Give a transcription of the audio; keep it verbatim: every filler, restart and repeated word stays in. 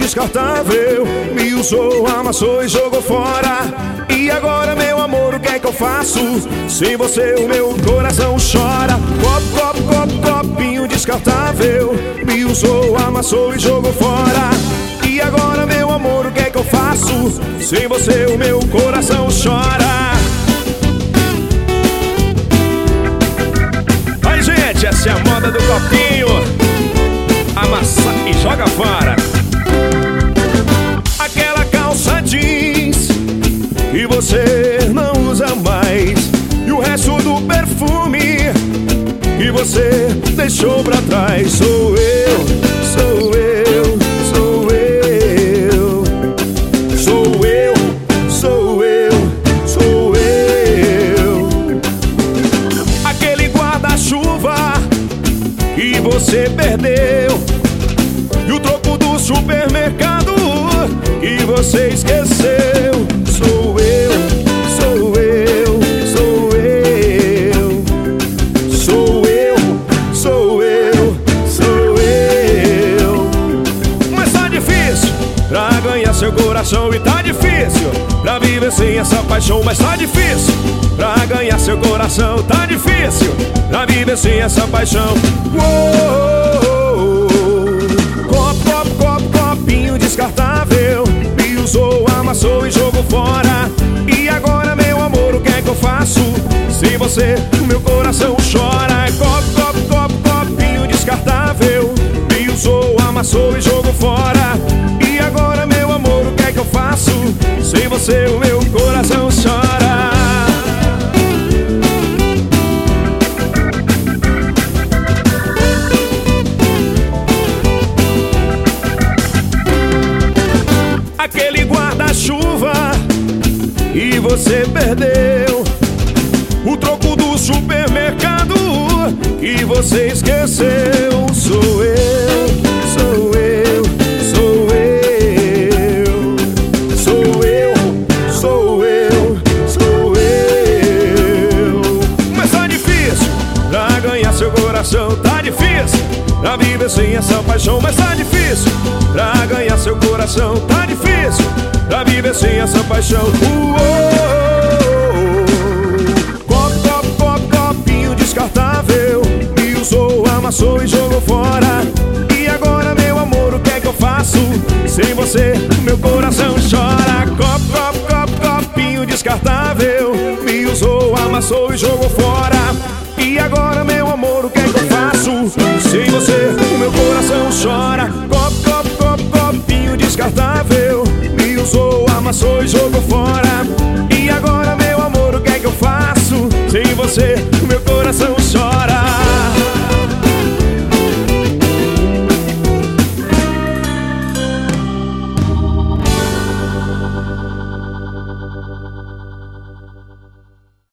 descartável. Me usou, amassou e jogou fora. E agora, meu amor, o que é que eu faço? Sem você o meu coração chora. Copo, copo, copo, copinho descartável. Me usou, amassou e jogou fora. E agora, meu amor, o que é que eu faço? Sem você o meu coração chora. Aí, gente, essa é a moda do copinho. Amassa e joga fora. Aquela calça jeans que você não usa mais, e o resto do perfume que você deixou pra trás. Sou eu, sou eu, sou eu. Sou eu, sou eu, sou eu. Aquele guarda-chuva que você perdeu, e o troco do supermercado que você esqueceu. Sou eu, sou eu, sou eu. Sou eu, sou eu, sou eu. Mas tá difícil pra ganhar seu coração, e tá difícil pra viver sem essa paixão. Mas tá difícil pra ganhar seu coração, tá difícil pra viver sem essa paixão. Uou, copo, copo, copo, copinho descartável. Me usou, amassou e jogou fora. E agora, meu amor, o que é que eu faço? Sem você, o meu coração chora. Copo, copo, copo, copinho descartável. Me usou, amassou e jogou fora. E agora, meu amor, o que é que eu faço? Sem você, o meu coração chora. Aquele guarda-chuva que você perdeu, o troco do supermercado que você esqueceu. Sou eu, sou eu, sou eu. Sou eu, sou eu, sou eu. Mas tá difícil pra ganhar seu coração, tá difícil pra viver sem essa paixão. Mas tá difícil pra ganhar seu coração, tá difícil pra viver sem essa paixão. Uou, copo, copo, copo, copinho descartável. Me usou, amassou e jogou fora. E agora, meu amor, o que é que eu faço? Sem você, meu coração chora. Copo, copo, copo, copinho descartável. Me usou, amassou e jogou fora. E agora, meu amor, o que é que eu faço? Sem você, o meu coração chora. Copo, copo, copo, copinho descartável. Me usou, amassou e jogou fora. E agora, meu amor, o que é que eu faço? Sem você,